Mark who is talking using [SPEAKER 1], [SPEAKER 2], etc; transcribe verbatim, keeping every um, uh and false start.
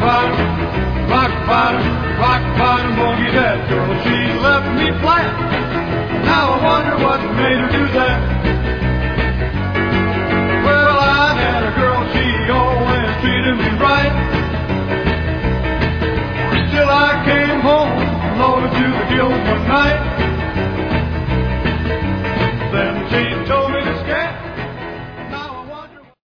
[SPEAKER 1] bottom, rock bottom, rock bottom boogie. That girl, she left me flat. Now I wonder what made her do that. Well, I had a girl, she always treated me right. Till I came home, loaded to the gills one night.